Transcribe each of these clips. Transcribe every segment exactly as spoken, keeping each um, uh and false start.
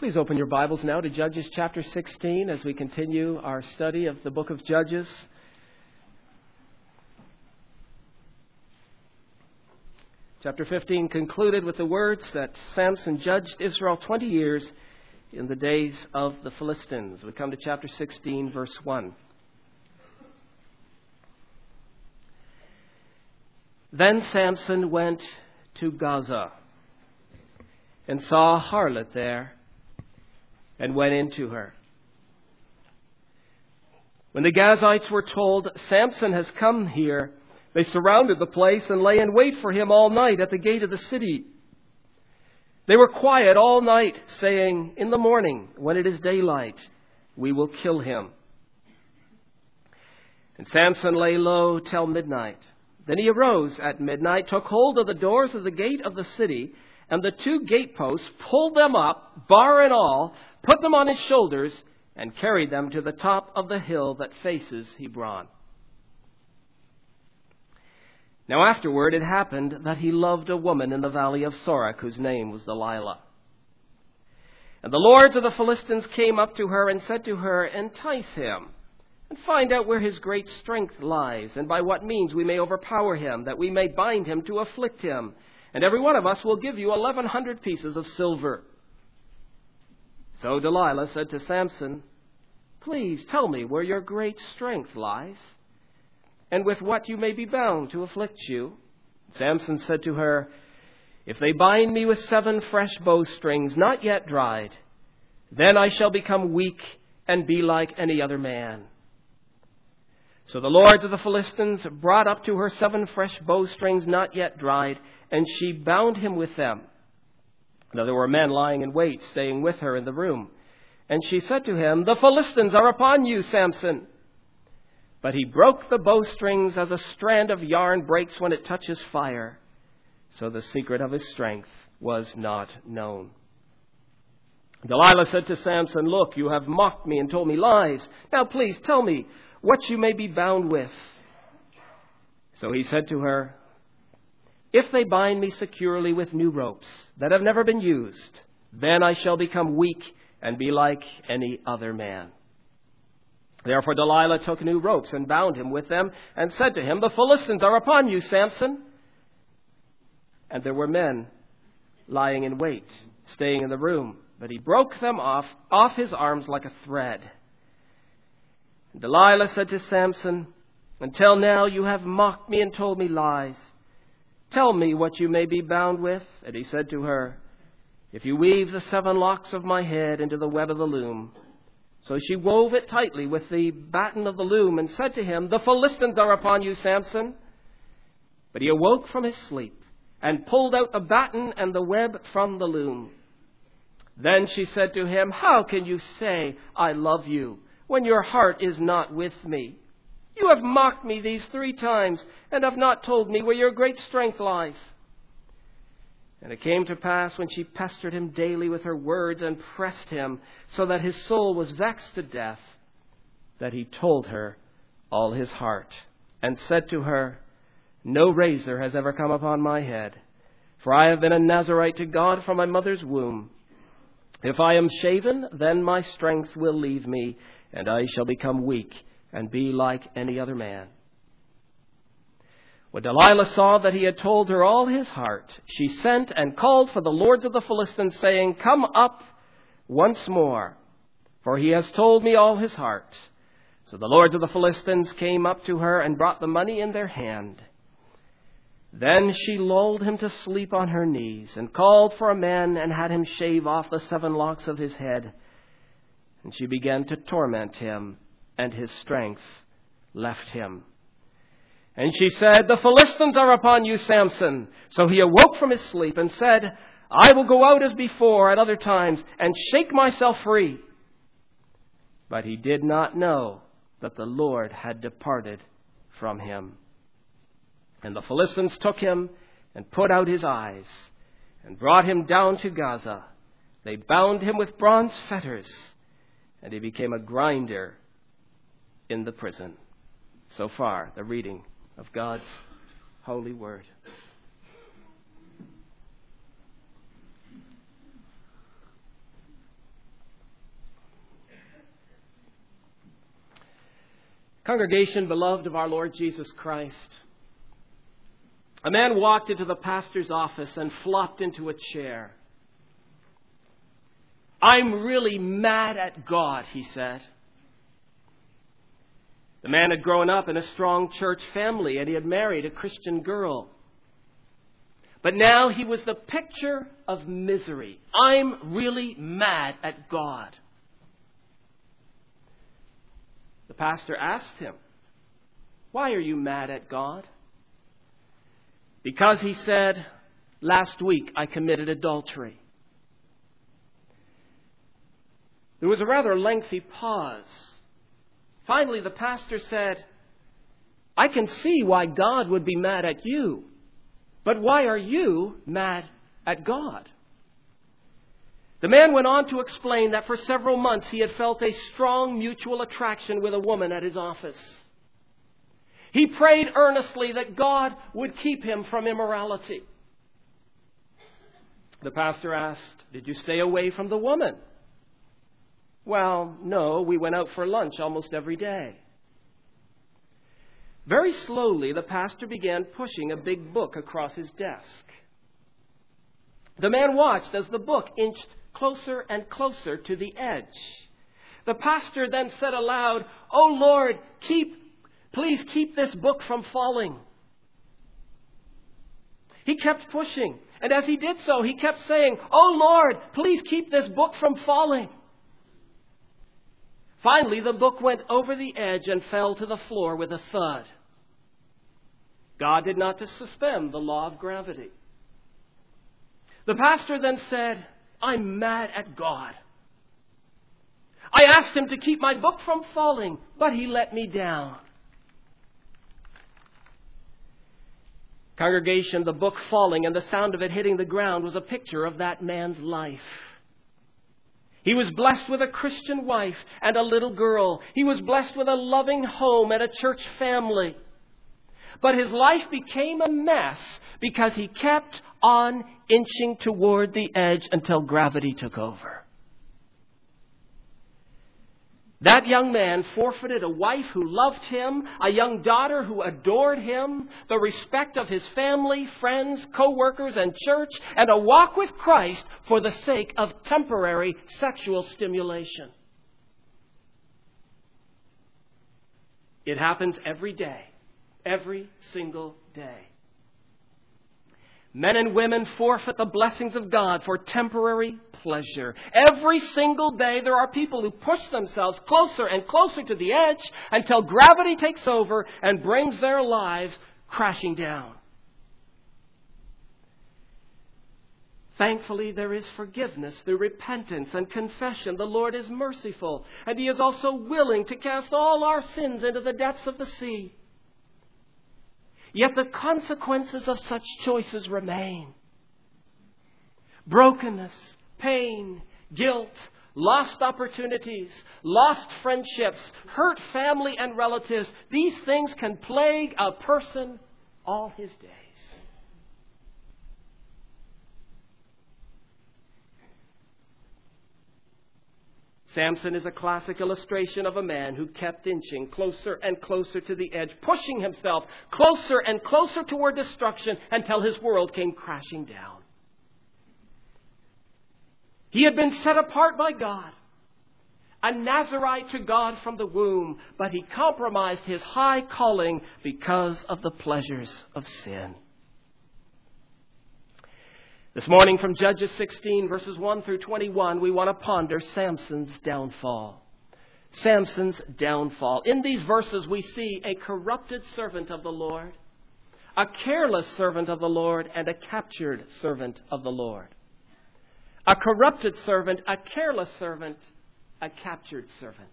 Please open your Bibles now to Judges chapter sixteen as we continue our study of the book of Judges. Chapter fifteen concluded with the words that Samson judged Israel twenty years in the days of the Philistines. We come to chapter sixteen, verse one. Then Samson went to Gaza and saw a harlot there, and went into her. When the Gazites were told, "Samson has come here," they surrounded the place and lay in wait for him all night at the gate of the city. They were quiet all night, saying, "In the morning, when it is daylight, we will kill him." And Samson lay low till midnight. Then he arose at midnight, took hold of the doors of the gate of the city, and the two gateposts, pulled them up, bar and all, put them on his shoulders, and carried them to the top of the hill that faces Hebron. Now afterward it happened that he loved a woman in the valley of Sorek, whose name was Delilah. And the lords of the Philistines came up to her and said to her, "Entice him, and find out where his great strength lies, and by what means we may overpower him, that we may bind him to afflict him. And every one of us will give you eleven hundred pieces of silver." So Delilah said to Samson, "Please tell me where your great strength lies, and with what you may be bound to afflict you." Samson said to her, "If they bind me with seven fresh bowstrings, not yet dried, then I shall become weak and be like any other man." So the lords of the Philistines brought up to her seven fresh bowstrings, not yet dried, and she bound him with them. Now there were men lying in wait, staying with her in the room. And she said to him, "The Philistines are upon you, Samson." But he broke the bowstrings as a strand of yarn breaks when it touches fire. So the secret of his strength was not known. Delilah said to Samson, "Look, you have mocked me and told me lies. Now please tell me what you may be bound with." So he said to her, "If they bind me securely with new ropes that have never been used, then I shall become weak and be like any other man." Therefore Delilah took new ropes and bound him with them and said to him, "The Philistines are upon you, Samson." And there were men lying in wait, staying in the room, but he broke them off, off his arms like a thread. And Delilah said to Samson, "Until now you have mocked me and told me lies. Tell me what you may be bound with." And he said to her, "If you weave the seven locks of my head into the web of the loom." So she wove it tightly with the batten of the loom and said to him, "The Philistines are upon you, Samson." But he awoke from his sleep and pulled out the batten and the web from the loom. Then she said to him, "How can you say, 'I love you,' when your heart is not with me? You have mocked me these three times and have not told me where your great strength lies." And it came to pass, when she pestered him daily with her words and pressed him so that his soul was vexed to death, that he told her all his heart and said to her, "No razor has ever come upon my head, for I have been a Nazirite to God from my mother's womb. If I am shaven, then my strength will leave me, and I shall become weak and be like any other man." When Delilah saw that he had told her all his heart, she sent and called for the lords of the Philistines, saying, "Come up once more, for he has told me all his heart." So the lords of the Philistines came up to her and brought the money in their hand. Then she lulled him to sleep on her knees and called for a man and had him shave off the seven locks of his head. And she began to torment him, and his strength left him. And she said, "The Philistines are upon you, Samson." So he awoke from his sleep and said, "I will go out as before at other times and shake myself free." But he did not know that the Lord had departed from him. And the Philistines took him and put out his eyes and brought him down to Gaza. They bound him with bronze fetters, and he became a grinder in the prison. So far, the reading of God's holy word. Congregation, beloved of our Lord Jesus Christ, a man walked into the pastor's office and flopped into a chair. "I'm really mad at God," he said. The man had grown up in a strong church family and he had married a Christian girl. But now he was the picture of misery. "I'm really mad at God." The pastor asked him, "Why are you mad at God?" "Because," he said, "last week I committed adultery." There was a rather lengthy pause. Finally, the pastor said, "I can see why God would be mad at you, but why are you mad at God?" The man went on to explain that for several months he had felt a strong mutual attraction with a woman at his office. He prayed earnestly that God would keep him from immorality. The pastor asked, "Did you stay away from the woman?" "Well, no, we went out for lunch almost every day." Very slowly, the pastor began pushing a big book across his desk. The man watched as the book inched closer and closer to the edge. The pastor then said aloud, "Oh Lord, keep, please keep this book from falling." He kept pushing, and as he did so, he kept saying, "Oh Lord, please keep this book from falling." Finally, the book went over the edge and fell to the floor with a thud. God did not suspend the law of gravity. The pastor then said, "I'm mad at God. I asked him to keep my book from falling, but he let me down." Congregation, the book falling and the sound of it hitting the ground was a picture of that man's life. He was blessed with a Christian wife and a little girl. He was blessed with a loving home and a church family. But his life became a mess because he kept on inching toward the edge until gravity took over. That young man forfeited a wife who loved him, a young daughter who adored him, the respect of his family, friends, co-workers, and church, and a walk with Christ for the sake of temporary sexual stimulation. It happens every day, every single day. Men and women forfeit the blessings of God for temporary pleasure. Every single day there are people who push themselves closer and closer to the edge until gravity takes over and brings their lives crashing down. Thankfully, there is forgiveness through repentance and confession. The Lord is merciful, and He is also willing to cast all our sins into the depths of the sea. Yet the consequences of such choices remain. Brokenness, pain, guilt, lost opportunities, lost friendships, hurt family and relatives. These things can plague a person all his days. Samson is a classic illustration of a man who kept inching closer and closer to the edge, pushing himself closer and closer toward destruction until his world came crashing down. He had been set apart by God, a Nazirite to God from the womb, but he compromised his high calling because of the pleasures of sin. This morning from Judges sixteen, verses one through twenty-one, we want to ponder Samson's downfall. Samson's downfall. In these verses, we see a corrupted servant of the Lord, a careless servant of the Lord, and a captured servant of the Lord. A corrupted servant, a careless servant, a captured servant.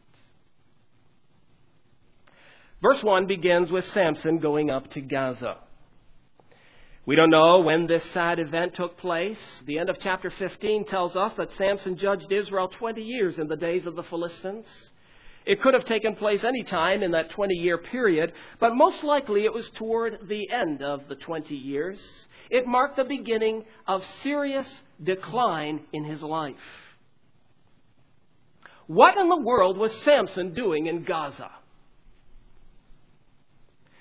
Verse one begins with Samson going up to Gaza. We don't know when this sad event took place. The end of chapter fifteen tells us that Samson judged Israel twenty years in the days of the Philistines. It could have taken place any time in that twenty-year period, but most likely it was toward the end of the twenty years. It marked the beginning of serious decline in his life. What in the world was Samson doing in Gaza?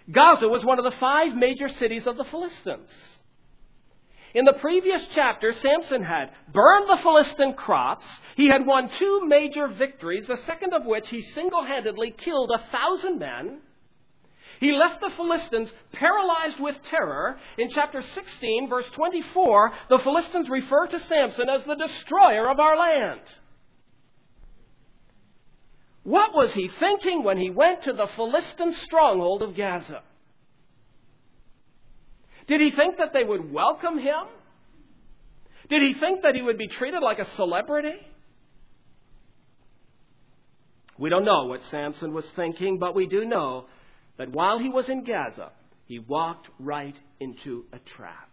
Gaza was one of the five major cities of the Philistines. In the previous chapter, Samson had burned the Philistine crops. He had won two major victories, the second of which he single-handedly killed a thousand men. He left the Philistines paralyzed with terror. In chapter sixteen, verse twenty-four, the Philistines refer to Samson as the destroyer of our land. What was he thinking when he went to the Philistine stronghold of Gaza? Did he think that they would welcome him? Did he think that he would be treated like a celebrity? We don't know what Samson was thinking, but we do know that while he was in Gaza, he walked right into a trap.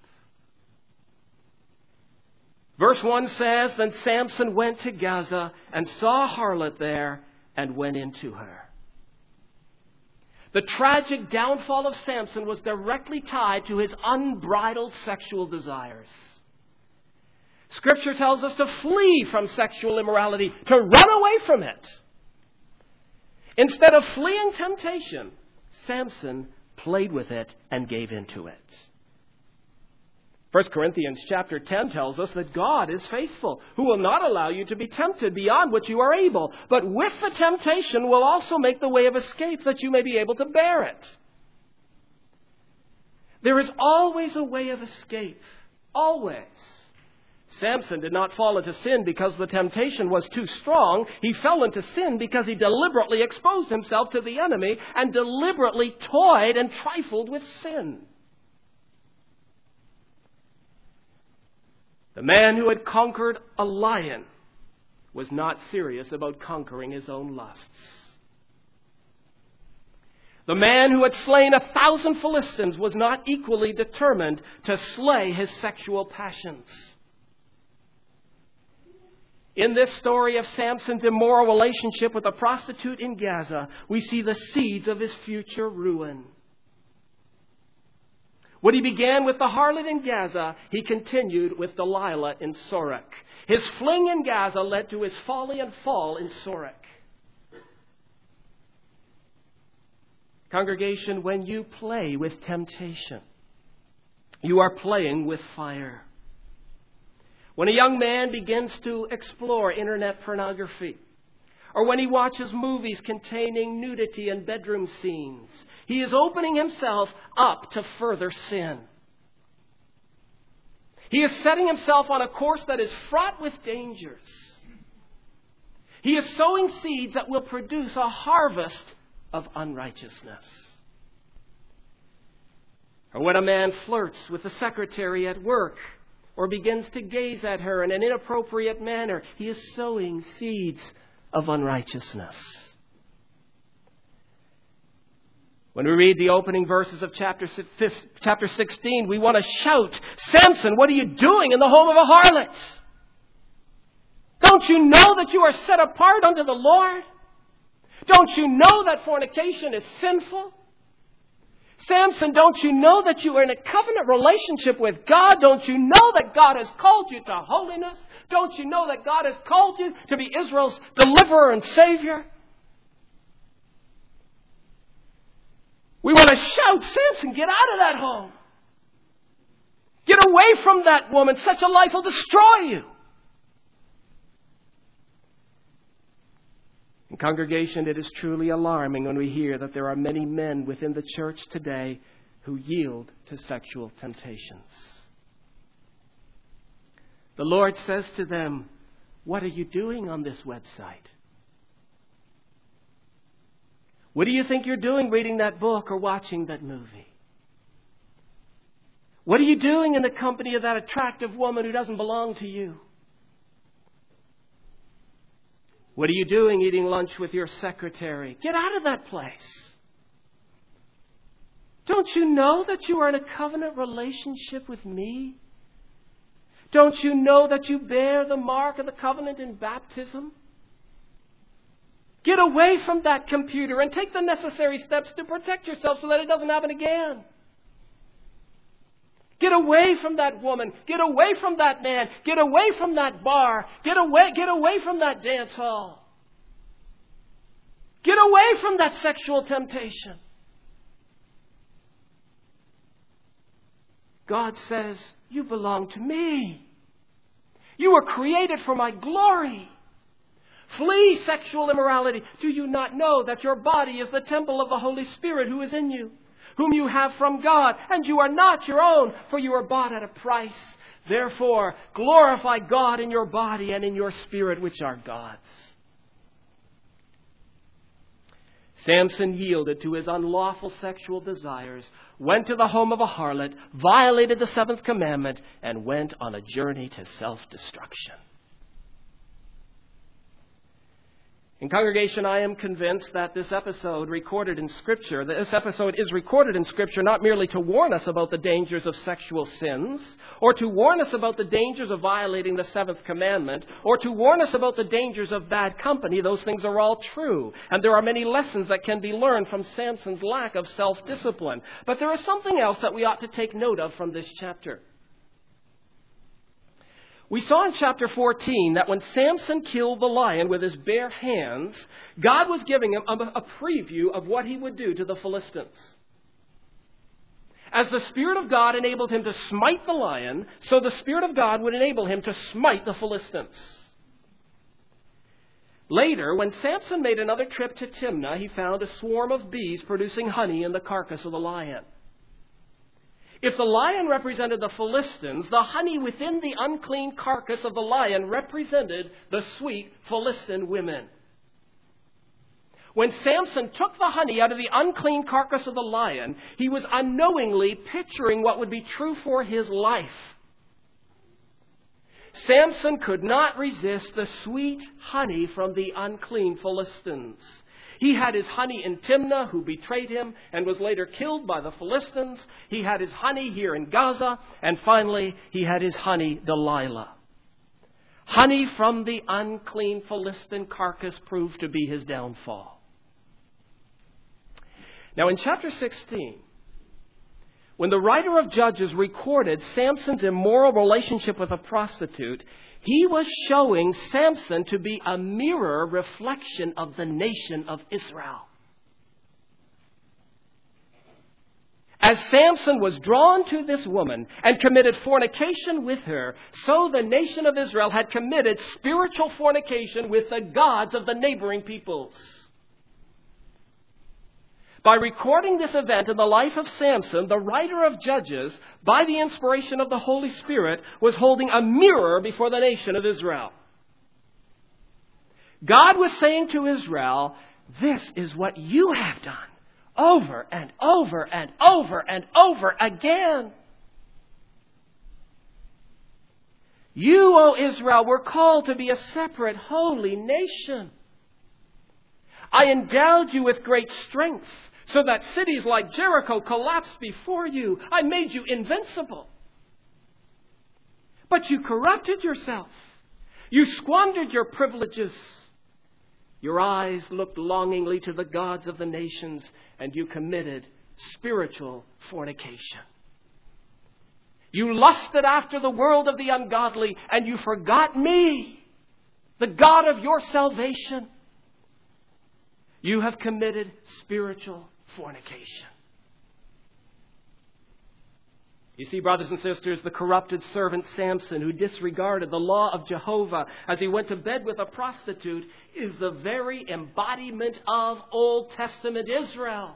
Verse one says, "Then Samson went to Gaza and saw a harlot there and went into her." The tragic downfall of Samson was directly tied to his unbridled sexual desires. Scripture tells us to flee from sexual immorality, to run away from it. Instead of fleeing temptation, Samson played with it and gave into it. First Corinthians chapter ten tells us that God is faithful, who will not allow you to be tempted beyond what you are able, but with the temptation will also make the way of escape that you may be able to bear it. There is always a way of escape. Always. Samson did not fall into sin because the temptation was too strong. He fell into sin because he deliberately exposed himself to the enemy and deliberately toyed and trifled with sin. The man who had conquered a lion was not serious about conquering his own lusts. The man who had slain a thousand Philistines was not equally determined to slay his sexual passions. In this story of Samson's immoral relationship with a prostitute in Gaza, we see the seeds of his future ruin. What he began with the harlot in Gaza, he continued with Delilah in Sorek. His fling in Gaza led to his folly and fall in Sorek. Congregation, when you play with temptation, you are playing with fire. When a young man begins to explore internet pornography, or when he watches movies containing nudity and bedroom scenes, he is opening himself up to further sin. He is setting himself on a course that is fraught with dangers. He is sowing seeds that will produce a harvest of unrighteousness. Or when a man flirts with the secretary at work, or begins to gaze at her in an inappropriate manner, he is sowing seeds of unrighteousness. When we read the opening verses of chapter chapter sixteen, we want to shout, "Samson, what are you doing in the home of a harlot? Don't you know that you are set apart unto the Lord? Don't you know that fornication is sinful? Samson, don't you know that you are in a covenant relationship with God? Don't you know that God has called you to holiness? Don't you know that God has called you to be Israel's deliverer and savior?" We want to shout, "Samson, get out of that home. Get away from that woman. Such a life will destroy you." In congregation, it is truly alarming when we hear that there are many men within the church today who yield to sexual temptations. The Lord says to them, "What are you doing on this website? What do you think you're doing reading that book or watching that movie? What are you doing in the company of that attractive woman who doesn't belong to you? What are you doing eating lunch with your secretary? Get out of that place. Don't you know that you are in a covenant relationship with me? Don't you know that you bear the mark of the covenant in baptism? Get away from that computer and take the necessary steps to protect yourself so that it doesn't happen again. Get away from that woman. Get away from that man. Get away from that bar. Get away, get away from that dance hall. Get away from that sexual temptation. God says, you belong to me. You were created for my glory. Flee sexual immorality. Do you not know that your body is the temple of the Holy Spirit who is in you, whom you have from God, and you are not your own, for you are bought at a price. Therefore, glorify God in your body and in your spirit, which are God's. Samson yielded to his unlawful sexual desires, went to the home of a harlot, violated the seventh commandment, and went on a journey to self-destruction. In congregation, I am convinced that this episode recorded in Scripture, that this episode is recorded in Scripture not merely to warn us about the dangers of sexual sins, or to warn us about the dangers of violating the seventh commandment, or to warn us about the dangers of bad company. Those things are all true, and there are many lessons that can be learned from Samson's lack of self-discipline. But there is something else that we ought to take note of from this chapter. We saw in chapter fourteen that when Samson killed the lion with his bare hands, God was giving him a preview of what he would do to the Philistines. As the Spirit of God enabled him to smite the lion, so the Spirit of God would enable him to smite the Philistines. Later, when Samson made another trip to Timnah, he found a swarm of bees producing honey in the carcass of the lion. If the lion represented the Philistines, the honey within the unclean carcass of the lion represented the sweet Philistine women. When Samson took the honey out of the unclean carcass of the lion, he was unknowingly picturing what would be true for his life. Samson could not resist the sweet honey from the unclean Philistines. He had his honey in Timnah, who betrayed him and was later killed by the Philistines. He had his honey here in Gaza. And finally, he had his honey, Delilah. Honey from the unclean Philistine carcass proved to be his downfall. Now in chapter sixteen, when the writer of Judges recorded Samson's immoral relationship with a prostitute, he was showing Samson to be a mirror reflection of the nation of Israel. As Samson was drawn to this woman and committed fornication with her, so the nation of Israel had committed spiritual fornication with the gods of the neighboring peoples. By recording this event in the life of Samson, the writer of Judges, by the inspiration of the Holy Spirit, was holding a mirror before the nation of Israel. God was saying to Israel, this is what you have done over and over and over and over again. You, O Israel, were called to be a separate, holy nation. I endowed you with great strength, so that cities like Jericho collapsed before you. I made you invincible. But you corrupted yourself. You squandered your privileges. Your eyes looked longingly to the gods of the nations, and you committed spiritual fornication. You lusted after the world of the ungodly, and you forgot me, the God of your salvation. You have committed spiritual fornication. You see, brothers and sisters, the corrupted servant Samson, who disregarded the law of Jehovah as he went to bed with a prostitute, is the very embodiment of Old Testament Israel.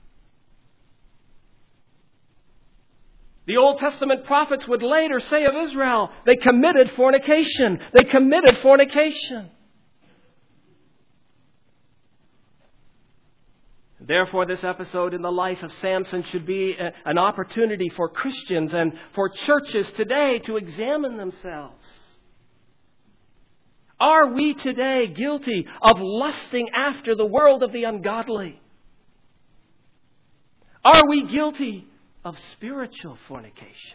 The Old Testament prophets would later say of Israel, they committed fornication. They committed fornication. Therefore, this episode in the life of Samson should be a, an opportunity for Christians and for churches today to examine themselves. Are we today guilty of lusting after the world of the ungodly? Are we guilty of spiritual fornication?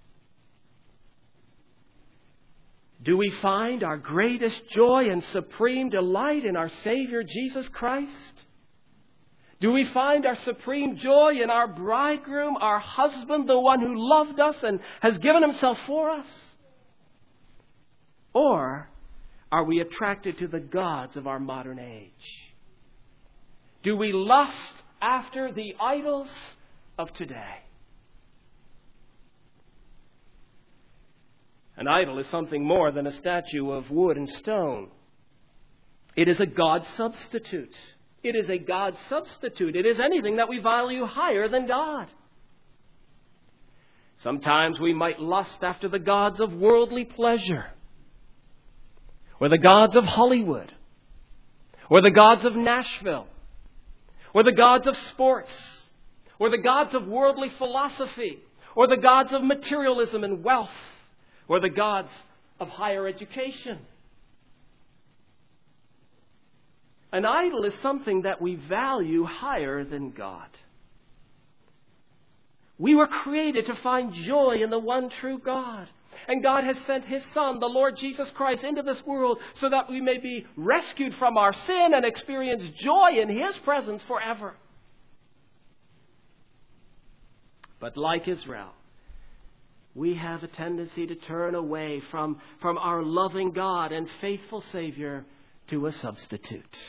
Do we find our greatest joy and supreme delight in our Savior Jesus Christ? Do we find our supreme joy in our bridegroom, our husband, the one who loved us and has given himself for us? Or are we attracted to the gods of our modern age? Do we lust after the idols of today? An idol is something more than a statue of wood and stone. It is a God substitute. It is a God substitute. It is anything that we value higher than God. Sometimes we might lust after the gods of worldly pleasure, or the gods of Hollywood, or the gods of Nashville, or the gods of sports, or the gods of worldly philosophy, or the gods of materialism and wealth, or the gods of higher education. An idol is something that we value higher than God. We were created to find joy in the one true God. And God has sent His Son, the Lord Jesus Christ, into this world so that we may be rescued from our sin and experience joy in His presence forever. But like Israel, we have a tendency to turn away from, from our loving God and faithful Savior to a substitute.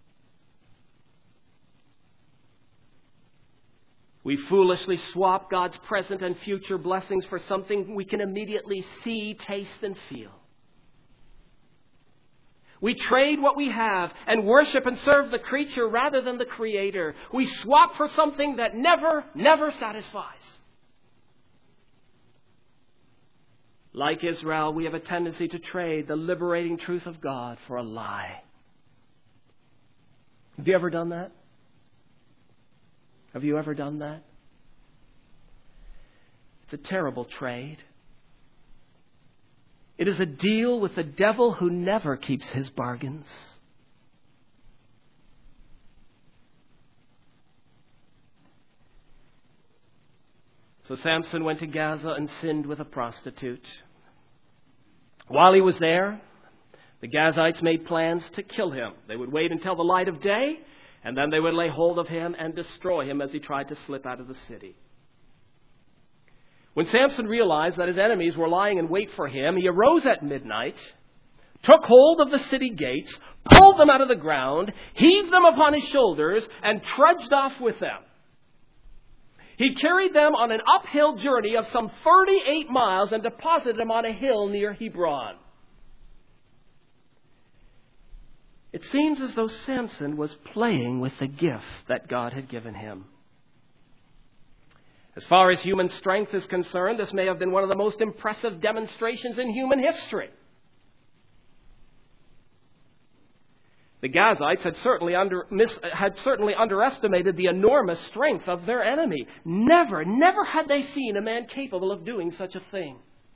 We foolishly swap God's present and future blessings for something we can immediately see, taste, and feel. We trade what we have and worship and serve the creature rather than the Creator. We swap for something that never, never satisfies. Like Israel, we have a tendency to trade the liberating truth of God for a lie. Have you ever done that? Have you ever done that? It's a terrible trade. It is a deal with the devil who never keeps his bargains. So Samson went to Gaza and sinned with a prostitute. While he was there, the Gazites made plans to kill him. They would wait until the light of day, and then they would lay hold of him and destroy him as he tried to slip out of the city. When Samson realized that his enemies were lying in wait for him, he arose at midnight, took hold of the city gates, pulled them out of the ground, heaved them upon his shoulders, and trudged off with them. He carried them on an uphill journey of some thirty-eight miles and deposited them on a hill near Hebron. It seems as though Samson was playing with the gift that God had given him. As far as human strength is concerned, this may have been one of the most impressive demonstrations in human history. The Gazites had certainly, under, mis, had certainly underestimated the enormous strength of their enemy. Never, never had they seen a man capable of doing such a thing.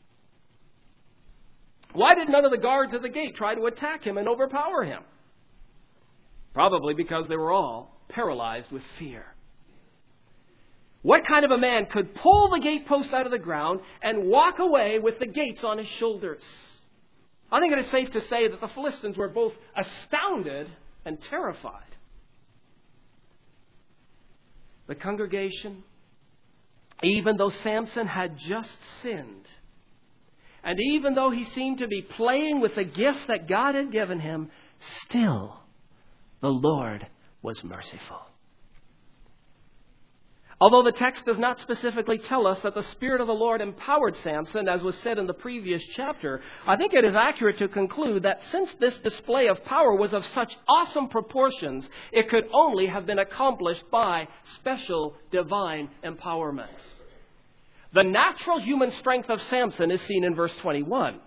Why did none of the guards at the gate try to attack him and overpower him? Probably because they were all paralyzed with fear. What kind of a man could pull the gateposts out of the ground and walk away with the gates on his shoulders? I think it is safe to say that the Philistines were both astounded and terrified. The congregation, even though Samson had just sinned, and even though he seemed to be playing with the gift that God had given him, still the Lord was merciful. Although the text does not specifically tell us that the Spirit of the Lord empowered Samson, as was said in the previous chapter, I think it is accurate to conclude that since this display of power was of such awesome proportions, it could only have been accomplished by special divine empowerment. The natural human strength of Samson is seen in verse twenty-one.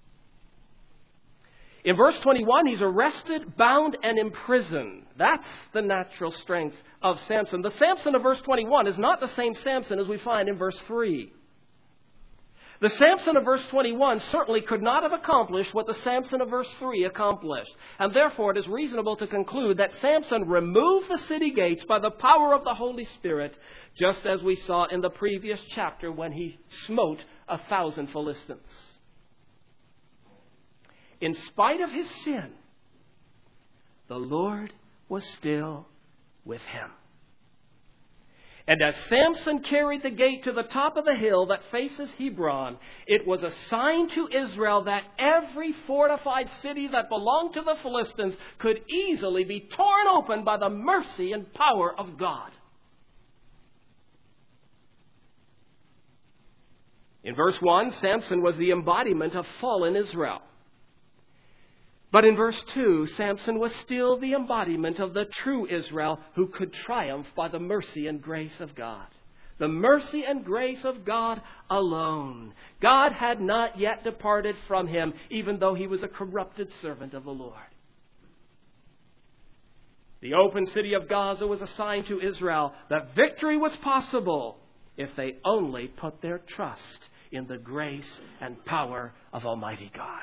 In verse twenty-one, he's arrested, bound, and imprisoned. That's the natural strength of Samson. The Samson of verse twenty-one is not the same Samson as we find in verse three. The Samson of verse twenty-one certainly could not have accomplished what the Samson of verse three accomplished. And therefore, it is reasonable to conclude that Samson removed the city gates by the power of the Holy Spirit, just as we saw in the previous chapter when he smote a thousand Philistines. In spite of his sin, the Lord was still with him. And as Samson carried the gate to the top of the hill that faces Hebron, it was a sign to Israel that every fortified city that belonged to the Philistines could easily be torn open by the mercy and power of God. In verse one, Samson was the embodiment of fallen Israel. But in verse two, Samson was still the embodiment of the true Israel who could triumph by the mercy and grace of God. The mercy and grace of God alone. God had not yet departed from him, even though he was a corrupted servant of the Lord. The open city of Gaza was a sign to Israel that victory was possible if they only put their trust in the grace and power of Almighty God.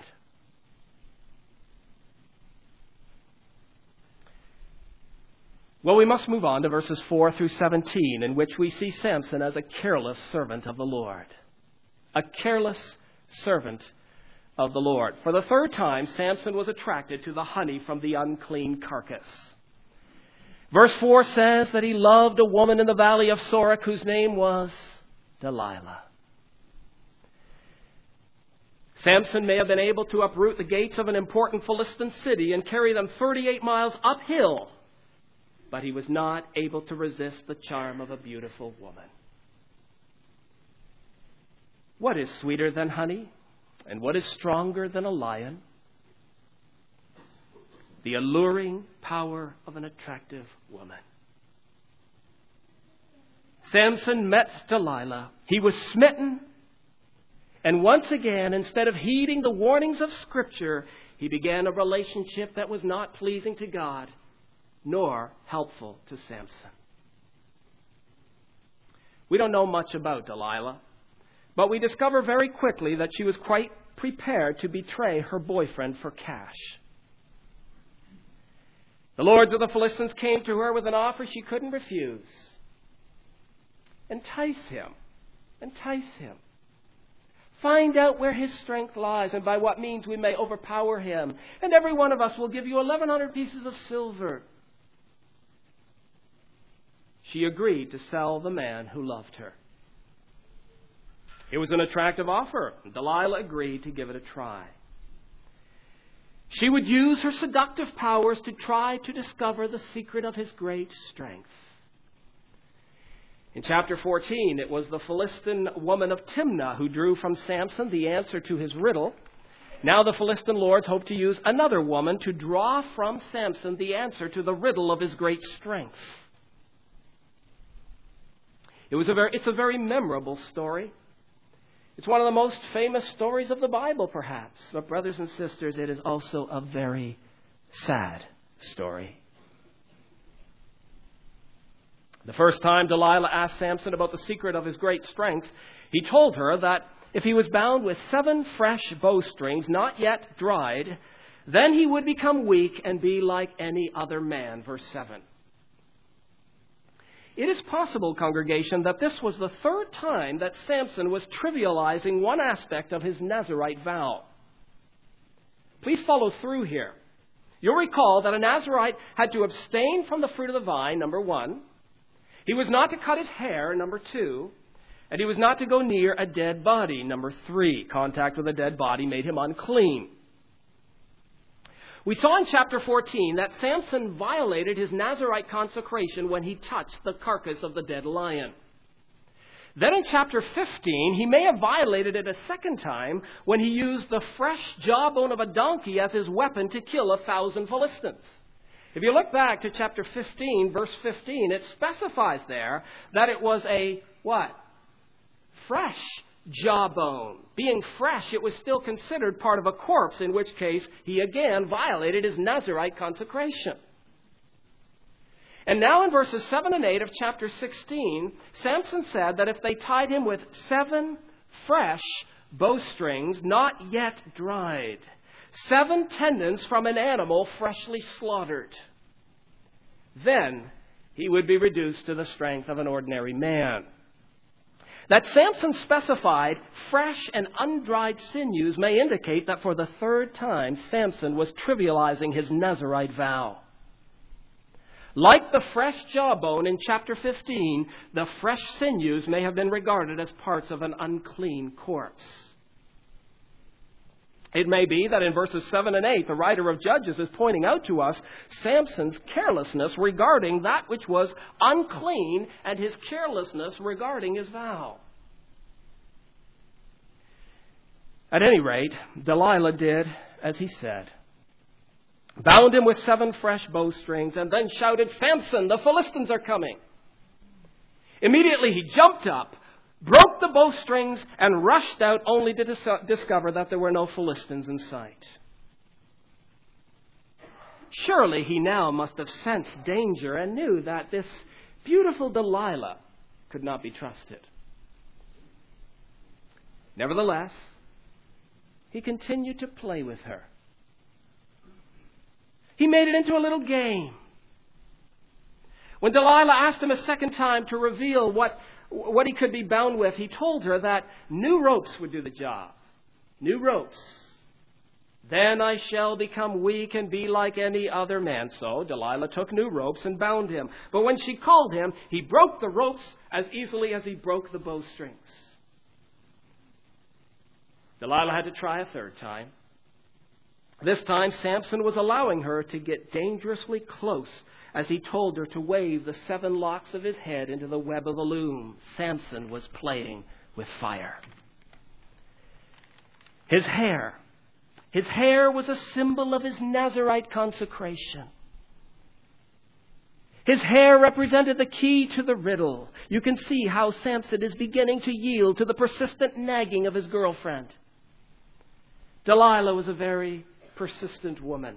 Well, we must move on to verses four through seventeen, in which we see Samson as a careless servant of the Lord. A careless servant of the Lord. For the third time, Samson was attracted to the honey from the unclean carcass. Verse four says that he loved a woman in the valley of Sorek whose name was Delilah. Samson may have been able to uproot the gates of an important Philistine city and carry them thirty-eight miles uphill, but he was not able to resist the charm of a beautiful woman. What is sweeter than honey? And what is stronger than a lion? The alluring power of an attractive woman. Samson met Delilah. He was smitten. And once again, instead of heeding the warnings of Scripture, he began a relationship that was not pleasing to God, nor helpful to Samson. We don't know much about Delilah, but we discover very quickly that she was quite prepared to betray her boyfriend for cash. The lords of the Philistines came to her with an offer she couldn't refuse. Entice him. Entice him. Find out where his strength lies and by what means we may overpower him. And every one of us will give you eleven hundred pieces of silver. She agreed to sell the man who loved her. It was an attractive offer. Delilah agreed to give it a try. She would use her seductive powers to try to discover the secret of his great strength. In chapter fourteen, it was the Philistine woman of Timnah who drew from Samson the answer to his riddle. Now the Philistine lords hope to use another woman to draw from Samson the answer to the riddle of his great strength. It was a very, it's a very memorable story. It's one of the most famous stories of the Bible, perhaps. But brothers and sisters, it is also a very sad story. The first time Delilah asked Samson about the secret of his great strength, he told her that if he was bound with seven fresh bowstrings, not yet dried, then he would become weak and be like any other man. Verse seven. It is possible, congregation, that this was the third time that Samson was trivializing one aspect of his Nazirite vow. Please follow through here. You'll recall that a Nazirite had to abstain from the fruit of the vine, number one. He was not to cut his hair, number two. And he was not to go near a dead body, number three. Contact with a dead body made him unclean. We saw in chapter fourteen that Samson violated his Nazirite consecration when he touched the carcass of the dead lion. Then in chapter fifteen, he may have violated it a second time when he used the fresh jawbone of a donkey as his weapon to kill a thousand Philistines. If you look back to chapter fifteen, verse fifteen, it specifies there that it was a, what? Fresh jawbone. Being fresh, it was still considered part of a corpse, in which case he again violated his Nazirite consecration. And now in verses seven and eight of chapter sixteen, Samson said that if they tied him with seven fresh bowstrings, not yet dried, seven tendons from an animal freshly slaughtered, then he would be reduced to the strength of an ordinary man. That Samson specified fresh and undried sinews may indicate that for the third time Samson was trivializing his Nazirite vow. Like the fresh jawbone in chapter fifteen, the fresh sinews may have been regarded as parts of an unclean corpse. It may be that in verses seven and eight, the writer of Judges is pointing out to us Samson's carelessness regarding that which was unclean and his carelessness regarding his vow. At any rate, Delilah did as he said. Bound him with seven fresh bowstrings and then shouted, "Samson, the Philistines are coming." Immediately he jumped up, broke the bowstrings, and rushed out only to dis- discover that there were no Philistines in sight. Surely he now must have sensed danger and knew that this beautiful Delilah could not be trusted. Nevertheless, he continued to play with her. He made it into a little game. When Delilah asked him a second time to reveal what, what he could be bound with, he told her that new ropes would do the job. New ropes. Then I shall become weak and be like any other man. So Delilah took new ropes and bound him. But when she called him, he broke the ropes as easily as he broke the bowstrings. Delilah had to try a third time. This time, Samson was allowing her to get dangerously close as he told her to wave the seven locks of his head into the web of the loom. Samson was playing with fire. His hair. His hair was a symbol of his Nazirite consecration. His hair represented the key to the riddle. You can see how Samson is beginning to yield to the persistent nagging of his girlfriend. Delilah was a very persistent woman.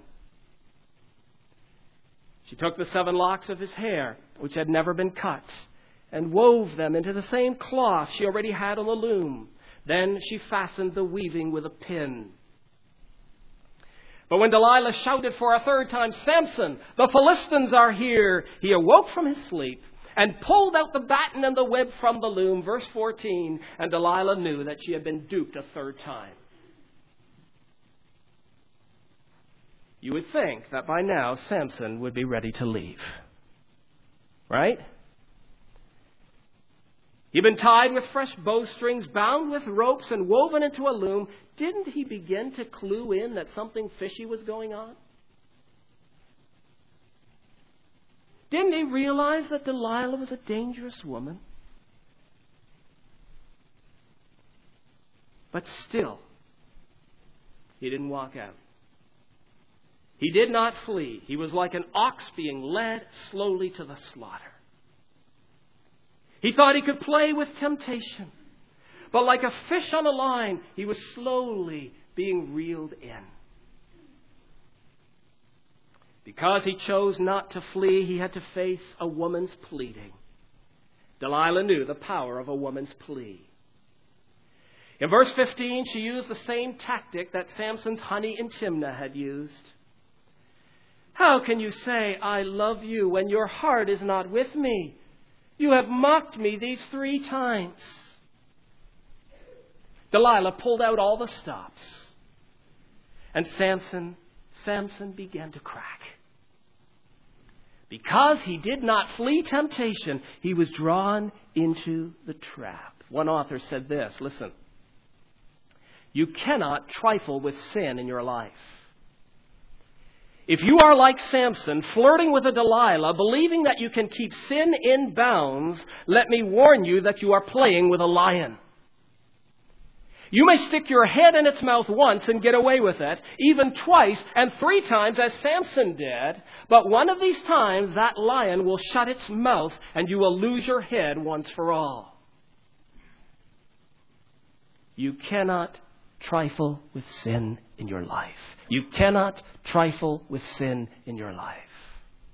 She took the seven locks of his hair, which had never been cut, and wove them into the same cloth she already had on the loom. Then she fastened the weaving with a pin. But when Delilah shouted for a third time, "Samson, the Philistines are here," he awoke from his sleep and pulled out the batten and the web from the loom. Verse fourteen, and Delilah knew that she had been duped a third time. You would think that by now Samson would be ready to leave. Right? He'd been tied with fresh bowstrings, bound with ropes, and woven into a loom. Didn't he begin to clue in that something fishy was going on? Didn't he realize that Delilah was a dangerous woman? But still, he didn't walk out. He did not flee. He was like an ox being led slowly to the slaughter. He thought he could play with temptation. But like a fish on a line, he was slowly being reeled in. Because he chose not to flee, he had to face a woman's pleading. Delilah knew the power of a woman's plea. In verse fifteen, she used the same tactic that Samson's honey and Timnah had used. "How can you say, 'I love you,' when your heart is not with me? You have mocked me these three times." Delilah pulled out all the stops. And Samson, Samson began to crack. Because he did not flee temptation, he was drawn into the trap. One author said this, listen. You cannot trifle with sin in your life. If you are like Samson, flirting with a Delilah, believing that you can keep sin in bounds, let me warn you that you are playing with a lion. You may stick your head in its mouth once and get away with it, even twice and three times as Samson did, but one of these times that lion will shut its mouth and you will lose your head once for all. You cannot trifle with sin in your life. You cannot trifle with sin in your life.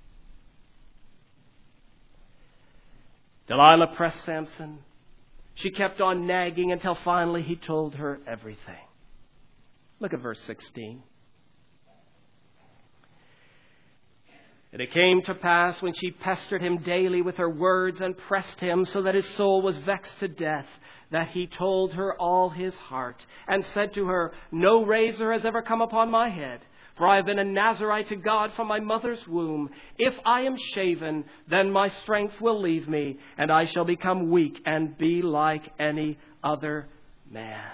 Delilah pressed Samson. She kept on nagging until finally he told her everything. Look at verse sixteen. And it came to pass when she pestered him daily with her words and pressed him so that his soul was vexed to death, that he told her all his heart and said to her, "No razor has ever come upon my head, for I have been a Nazirite to God from my mother's womb. If I am shaven, then my strength will leave me, and I shall become weak and be like any other man."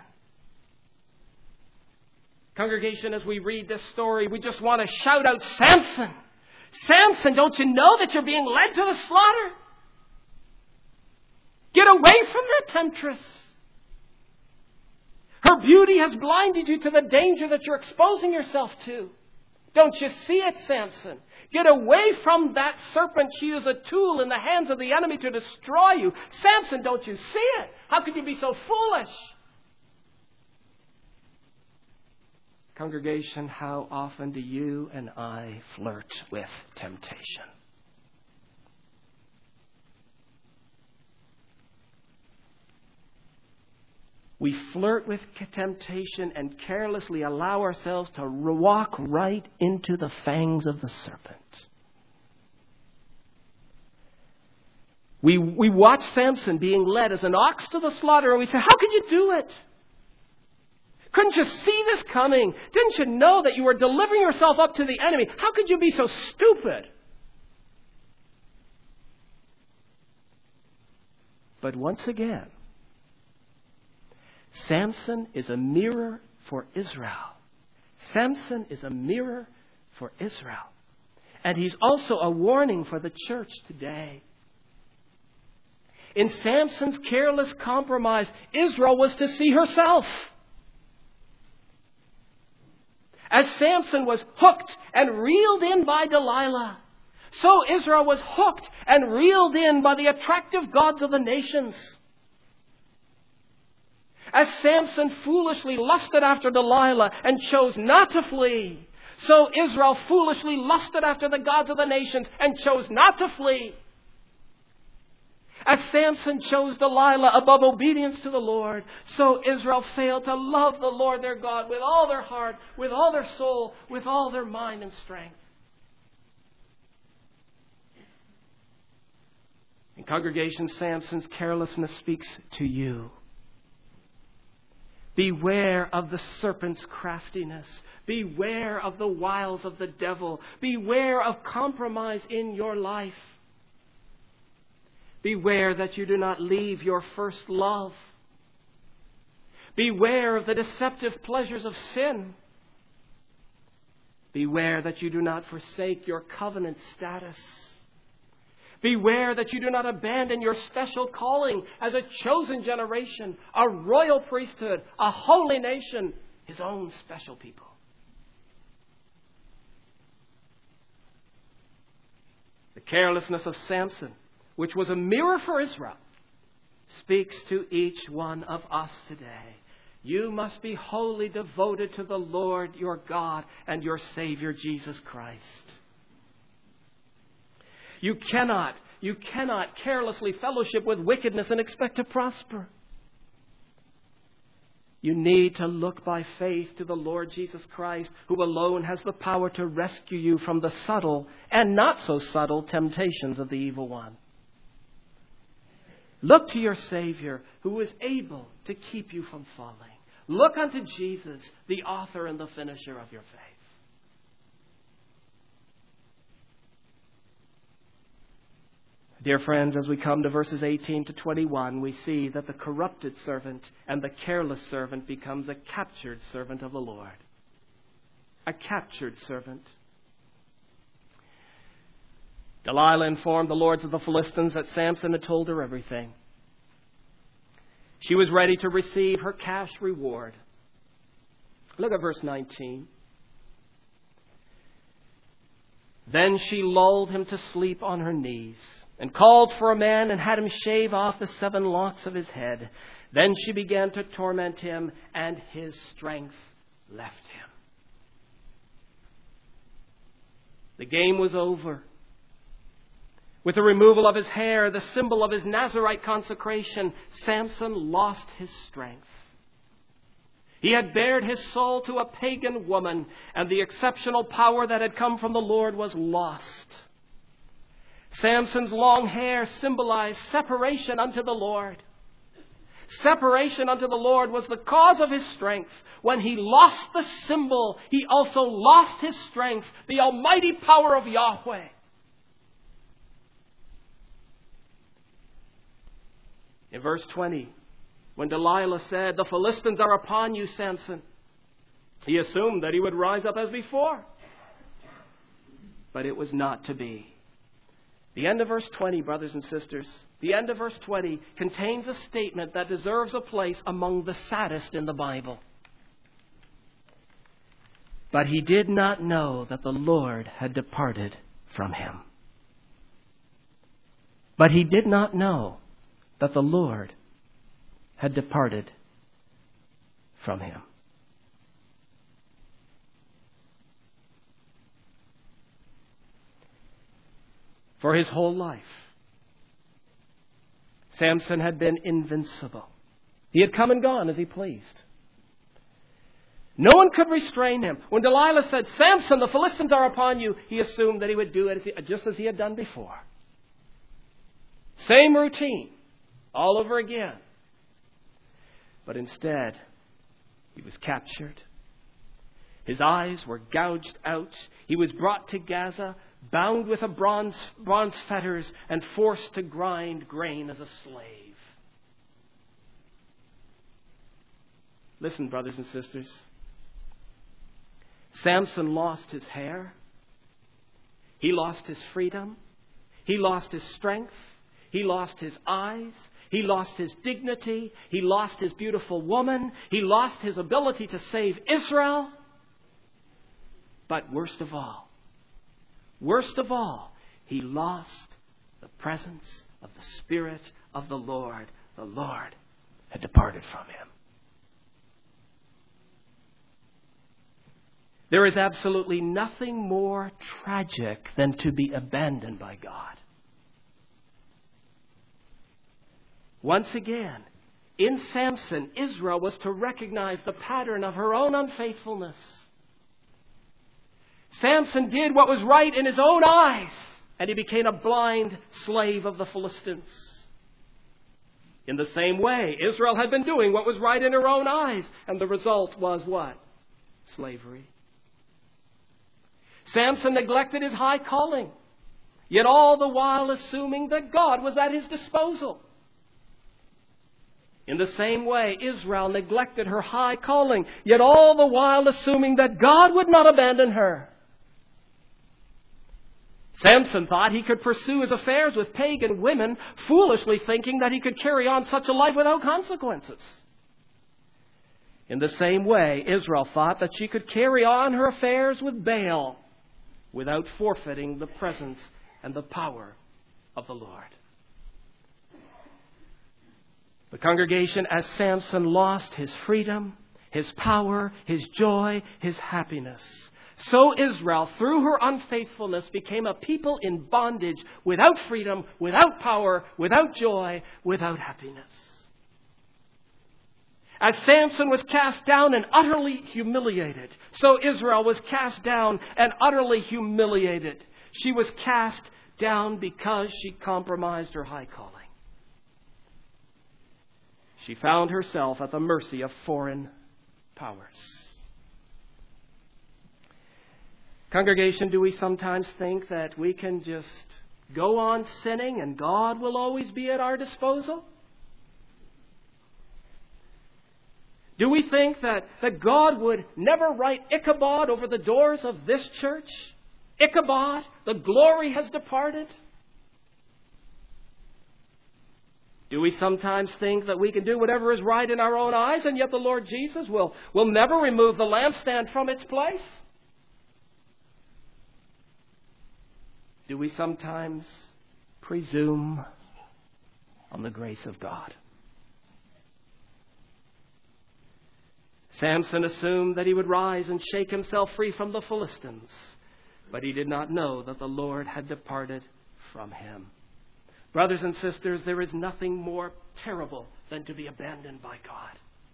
Congregation, as we read this story, we just want to shout out, "Samson! Samson, don't you know that you're being led to the slaughter? Get away from that temptress. Her Her beauty has blinded you to the danger that you're exposing yourself to. Don't you see it, Samson? Get away from that serpent. She is a tool in the hands of the enemy to destroy you. Samson, don't you see it? How could you be so foolish? Congregation, how often do you and I flirt with temptation? We flirt with temptation and carelessly allow ourselves to walk right into the fangs of the serpent. We, we watch Samson being led as an ox to the slaughter, and we say, how could you do it? Couldn't you see this coming? Didn't you know that you were delivering yourself up to the enemy? How could you be so stupid? But once again, Samson is a mirror for Israel. Samson is a mirror for Israel. And he's also a warning for the church today. In Samson's careless compromise, Israel was to see herself. As Samson was hooked and reeled in by Delilah, so Israel was hooked and reeled in by the attractive gods of the nations. As Samson foolishly lusted after Delilah and chose not to flee, so Israel foolishly lusted after the gods of the nations and chose not to flee. As Samson chose Delilah above obedience to the Lord, so Israel failed to love the Lord their God with all their heart, with all their soul, with all their mind and strength. In congregation, Samson's carelessness speaks to you. Beware of the serpent's craftiness. Beware of the wiles of the devil. Beware of compromise in your life. Beware that you do not leave your first love. Beware of the deceptive pleasures of sin. Beware that you do not forsake your covenant status. Beware that you do not abandon your special calling as a chosen generation, a royal priesthood, a holy nation, His own special people. The carelessness of Samson, which was a mirror for Israel, speaks to each one of us today. You must be wholly devoted to the Lord your God and your Savior Jesus Christ. You cannot, you cannot carelessly fellowship with wickedness and expect to prosper. You need to look by faith to the Lord Jesus Christ, who alone has the power to rescue you from the subtle and not so subtle temptations of the evil one. Look to your Savior, who is able to keep you from falling. Look unto Jesus, the author and the finisher of your faith. Dear friends, as we come to verses eighteen to twenty-one, we see that the corrupted servant and the careless servant becomes a captured servant of the Lord. A captured servant. Delilah informed the lords of the Philistines that Samson had told her everything. She was ready to receive her cash reward. Look at verse nineteen. Then she lulled him to sleep on her knees, and called for a man and had him shave off the seven locks of his head. Then she began to torment him, and his strength left him. The game was over. With the removal of his hair, the symbol of his Nazirite consecration, Samson lost his strength. He had bared his soul to a pagan woman, and the exceptional power that had come from the Lord was lost. Samson's long hair symbolized separation unto the Lord. Separation unto the Lord was the cause of his strength. When he lost the symbol, he also lost his strength, the almighty power of Yahweh. In verse twenty, when Delilah said, "The Philistines are upon you, Samson," he assumed that he would rise up as before. But it was not to be. The end of verse twenty, brothers and sisters, the end of verse twenty contains a statement that deserves a place among the saddest in the Bible. But he did not know that the Lord had departed from him. But he did not know that the Lord had departed from him. For his whole life, Samson had been invincible. He had come and gone as he pleased. No one could restrain him. When Delilah said, "Samson, the Philistines are upon you," he assumed that he would do it as he, just as he had done before. Same routine, all over again. But instead, he was captured. His eyes were gouged out. He was brought to Gaza, bound with a bronze, bronze fetters, and forced to grind grain as a slave. Listen, brothers and sisters. Samson lost his hair. He lost his freedom. He lost his strength. He lost his eyes. He lost his dignity. He lost his beautiful woman. He lost his ability to save Israel. But worst of all, worst of all, he lost the presence of the Spirit of the Lord. The Lord had departed from him. There is absolutely nothing more tragic than to be abandoned by God. Once again, in Samson, Israel was to recognize the pattern of her own unfaithfulness. Samson did what was right in his own eyes, and he became a blind slave of the Philistines. In the same way, Israel had been doing what was right in her own eyes, and the result was what? Slavery. Samson neglected his high calling, yet all the while assuming that God was at his disposal. In the same way, Israel neglected her high calling, yet all the while assuming that God would not abandon her. Samson thought he could pursue his affairs with pagan women, foolishly thinking that he could carry on such a life without consequences. In the same way, Israel thought that she could carry on her affairs with Baal without forfeiting the presence and the power of the Lord. The congregation, as Samson lost his freedom, his power, his joy, his happiness, so Israel, through her unfaithfulness, became a people in bondage, without freedom, without power, without joy, without happiness. As Samson was cast down and utterly humiliated, so Israel was cast down and utterly humiliated. She was cast down because she compromised her high calling. She found herself at the mercy of foreign powers. Congregation, do we sometimes think that we can just go on sinning and God will always be at our disposal? Do we think that, that God would never write Ichabod over the doors of this church? Ichabod, the glory has departed? Do we sometimes think that we can do whatever is right in our own eyes, and yet the Lord Jesus will, will never remove the lampstand from its place? Do we sometimes presume on the grace of God? Samson assumed that he would rise and shake himself free from the Philistines, but he did not know that the Lord had departed from him. Brothers and sisters, there is nothing more terrible than to be abandoned by God.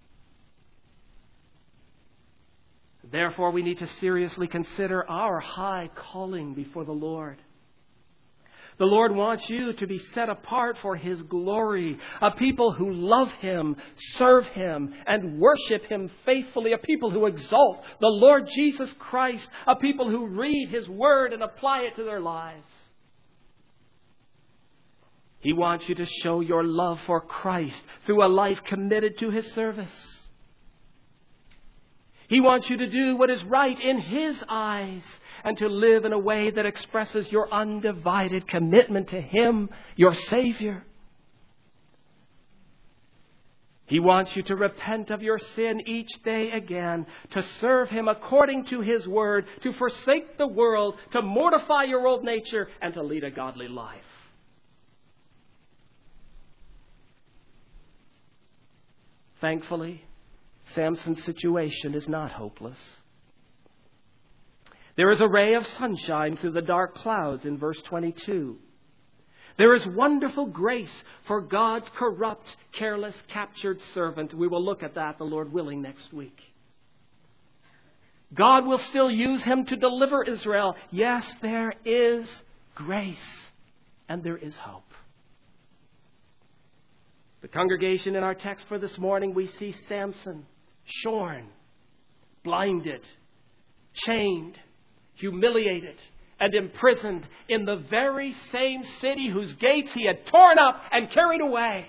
Therefore, we need to seriously consider our high calling before the Lord. The Lord wants you to be set apart for His glory, a people who love Him, serve Him, and worship Him faithfully, a people who exalt the Lord Jesus Christ, a people who read His Word and apply it to their lives. He wants you to show your love for Christ through a life committed to His service. He wants you to do what is right in His eyes and to live in a way that expresses your undivided commitment to Him, your Savior. He wants you to repent of your sin each day again, to serve Him according to His word, to forsake the world, to mortify your old nature, and to lead a godly life. Thankfully, Samson's situation is not hopeless. There is a ray of sunshine through the dark clouds in verse twenty-two. There is wonderful grace for God's corrupt, careless, captured servant. We will look at that, the Lord willing, next week. God will still use him to deliver Israel. Yes, there is grace and there is hope. The congregation in our text for this morning, we see Samson shorn, blinded, chained, humiliated, and imprisoned in the very same city whose gates he had torn up and carried away.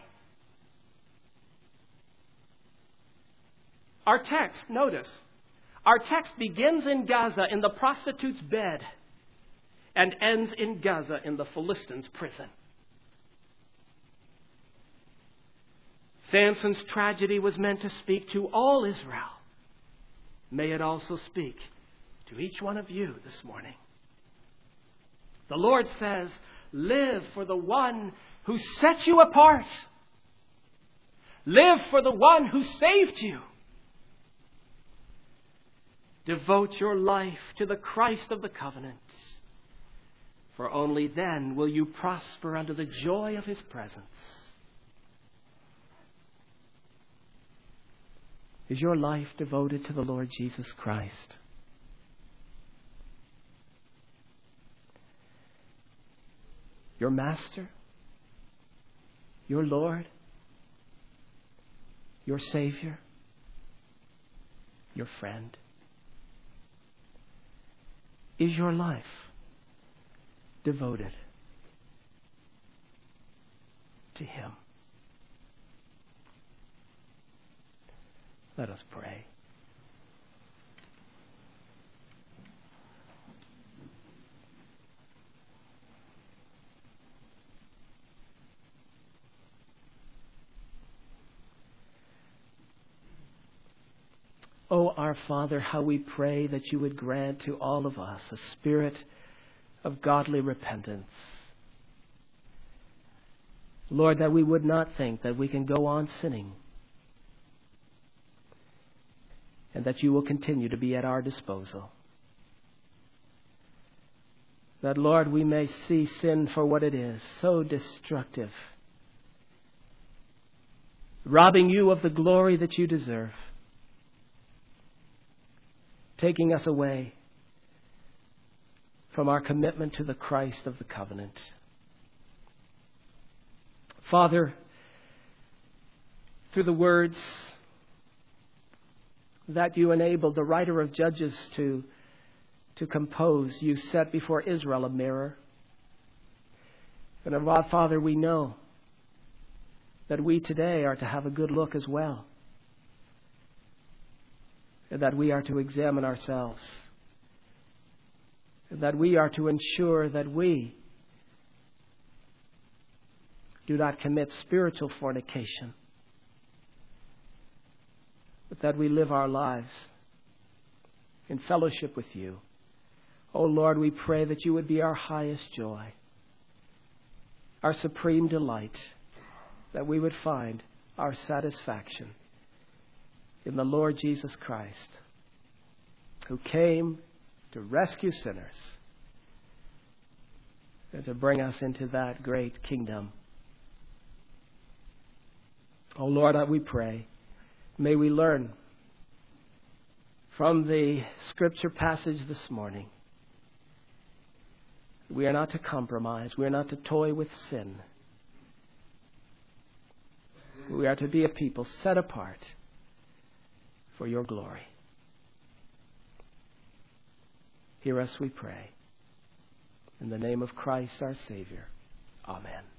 Our text, notice, our text begins in Gaza in the prostitute's bed and ends in Gaza in the Philistines' prison. Samson's tragedy was meant to speak to all Israel. May it also speak to each one of you this morning. The Lord says, live for the one who set you apart. Live for the one who saved you. Devote your life to the Christ of the covenant, for only then will you prosper under the joy of His presence. Is your life devoted to the Lord Jesus Christ? Your Master, your Lord, your Savior, your friend? Is your life devoted to Him? Let us pray. Oh, our Father, how we pray that you would grant to all of us a spirit of godly repentance. Lord, that we would not think that we can go on sinning, and that you will continue to be at our disposal. That, Lord, we may see sin for what it is, so destructive, robbing you of the glory that you deserve, taking us away from our commitment to the Christ of the covenant. Father, through the words that you enabled the writer of Judges to, to compose, you set before Israel a mirror. And of our Father, we know that we today are to have a good look as well. And that we are to examine ourselves. And that we are to ensure that we do not commit spiritual fornication, but that we live our lives in fellowship with you. Oh Lord, we pray that you would be our highest joy, our supreme delight, that we would find our satisfaction in the Lord Jesus Christ, who came to rescue sinners and to bring us into that great kingdom. Oh Lord, we pray, may we learn from the scripture passage this morning. We are not to compromise. We are not to toy with sin. We are to be a people set apart for your glory. Hear us, we pray. In the name of Christ our Savior. Amen.